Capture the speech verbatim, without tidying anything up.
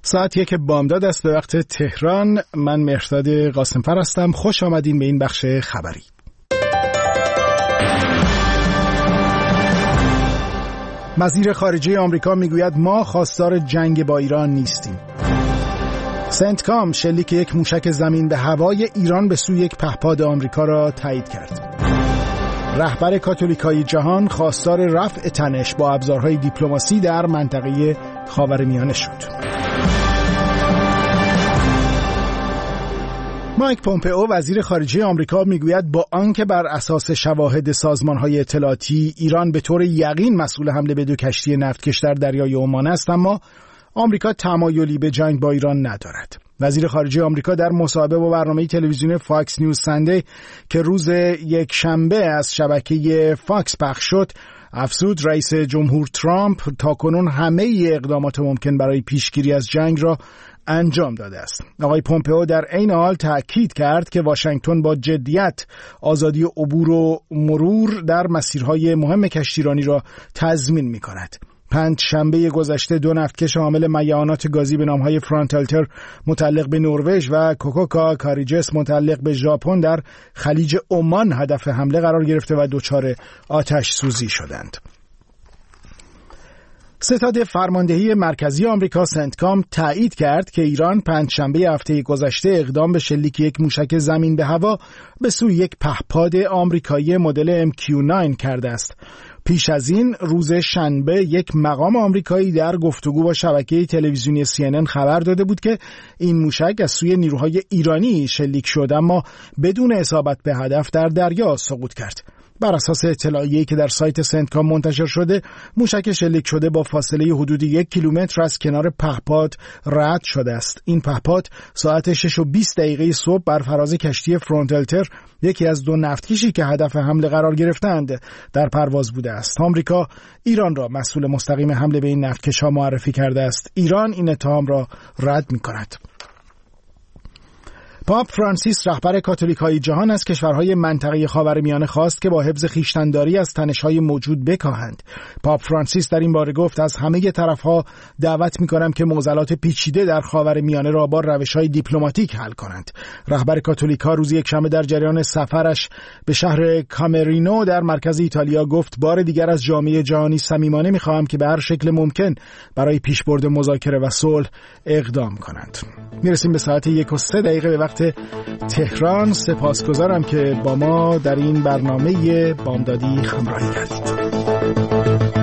ساعت یک بامداد است به وقت تهران. من مهرداد قاسمفر هستم. خوش آمدین به این بخش خبری. وزیر خارجه آمریکا میگوید ما خواستار جنگ با ایران نیستیم. سنتکام شلیک یک موشک زمین به هوای ایران به سوی یک پهپاد آمریکا را تایید کرد. رهبر کاتولیکای جهان خواستار رفع تنش با ابزارهای دیپلماسی در منطقه خاورمیانه شد. مایک پومپئو وزیر خارجه آمریکا میگوید با آنکه بر اساس شواهد سازمان‌های اطلاعاتی ایران به طور یقین مسئول حمله به دو کشتی نفتکش در دریای عمان است، اما آمریکا تمایلی به جنگ با ایران ندارد. وزیر خارجه آمریکا در مصاحبه با برنامه تلویزیونی فاکس نیوز ساندی که روز یک شنبه از شبکه فاکس پخش شد افزود رئیس جمهور ترامپ تاکنون همه اقدامات ممکن برای پیشگیری از جنگ را انجام داده است. آقای پومپئو در عین حال تأکید کرد که واشنگتن با جدیت آزادی عبور و مرور در مسیرهای مهم کشتیرانی را تضمین می‌کند. پنج شنبه گذشته دو نفتکش حامل میعانات گازی به نامهای فرانتالتر متعلق به نروژ و کوکوکا کاریجس متعلق به ژاپن در خلیج عمان هدف حمله قرار گرفته و دچار آتش سوزی شدند. ستاد فرماندهی مرکزی آمریکا سنتکام تایید کرد که ایران پنجشنبه هفته گذشته اقدام به شلیک یک موشک زمین به هوا به سوی یک پهپاد آمریکایی مدل ام کیو نه کرده است. پیش از این روز شنبه یک مقام آمریکایی در گفتگو با شبکه تلویزیونی سی ان ان خبر داده بود که این موشک از سوی نیروهای ایرانی شلیک شد اما بدون اصابت به هدف در دریا سقوط کرد. بر اساس اطلاعیه‌ای که در سایت سنتکام منتشر شده، موشک شلیک شده با فاصله حدود یک کیلومتر از کنار پهپاد رد شده است. این پهپاد ساعت شش و بیست دقیقه صبح بر فراز کشتی فرانتالتر، یکی از دو نفتکشی که هدف حمله قرار گرفتند، در پرواز بوده است. آمریکا ایران را مسئول مستقیم حمله به این نفتکش‌ها معرفی کرده است. ایران این اتهام را رد می‌کند. پاپ فرانسیس رهبر کاتولیکای جهان از کشورهای منطقه خاورمیانه خواست که با حفظ خویشتن‌داری از تنش‌های موجود بکاهند. پاپ فرانسیس در این باره گفت از همه طرف‌ها دعوت می‌کنم که معضلات پیچیده در خاورمیانه را با روش‌های دیپلماتیک حل کنند. رهبر کاتولیکا روز یکشنبه در جریان سفرش به شهر کامرینو در مرکز ایتالیا گفت بار دیگر از جامعه جهانی صمیمانه می‌خواهم که به هر شکل ممکن برای پیشبرد مذاکره و صلح اقدام کنند. میرسیم به ساعت یک و سه دقیقه به وقت تهران. سپاسگزارم که با ما در این برنامه بامدادی همراهی کردید.